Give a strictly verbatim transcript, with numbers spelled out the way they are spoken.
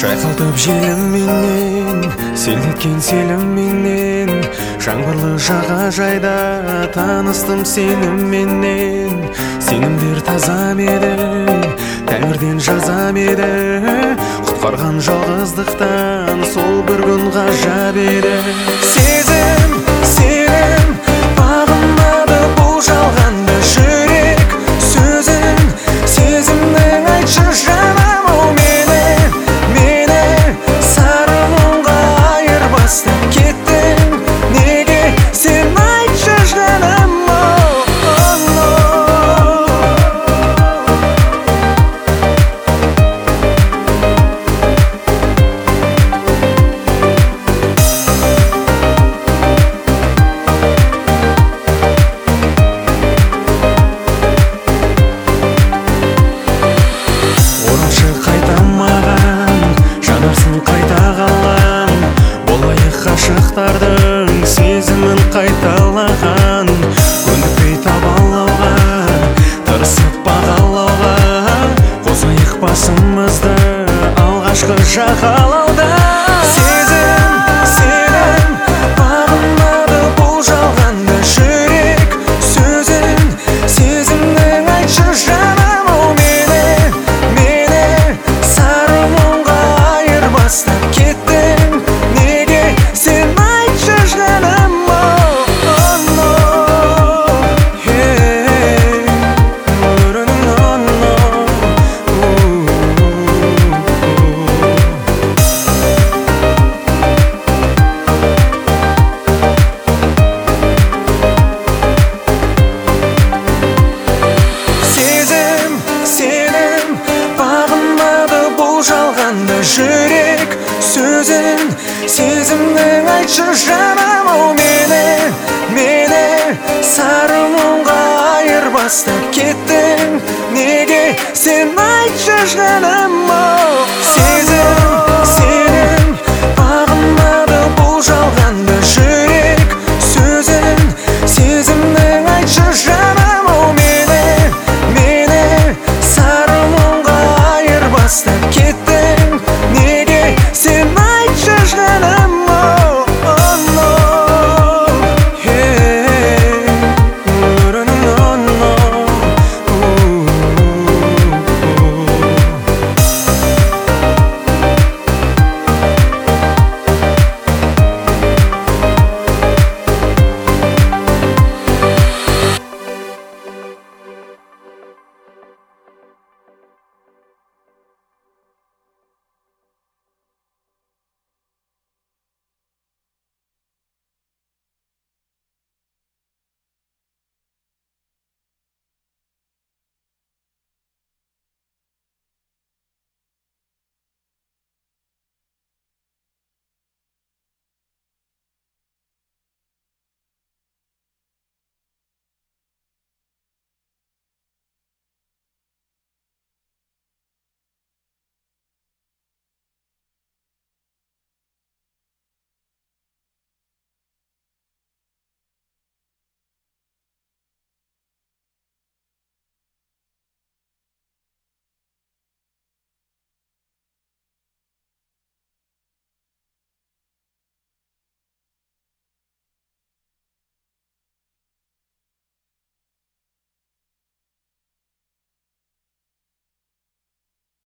Шайқалтып желімменен, селдеткен селімменен, жаңбырлы жағажайда таныстым сенімменен. Сенімдер тазам еді, тәңірден жазам еді, құтқарған жалғыздықтан сол бір күн ғажап еді. Сезім, сенім, бағынады бұл жалғанда жүрек. Сөзің, сезімнің айтшы жаным ау мені, мені сары мұңға айырбастап кеттің. Неге сен айтшы жаным ау? Ғашықтардың сезімін қайталаған, көндікпей табалауға, тырысып бағалауға, қосайық басымызды алғашқы жағалауда. Сезім, сенім, бағынады бұл жалғанда жүрек. Сөзің, сезімнің айтшы жаным ау мені, мені сары мұңға айырбастап кеттің. Сен айтшы жаным ау, сезім, сенім, бағынады бұл жалғанда жүрек. Сөзің, сезімнің айтшы жаным ау мені, мені сары мұңға айырбастап кеттің. Неге сен айтшы жаным ау? Сезім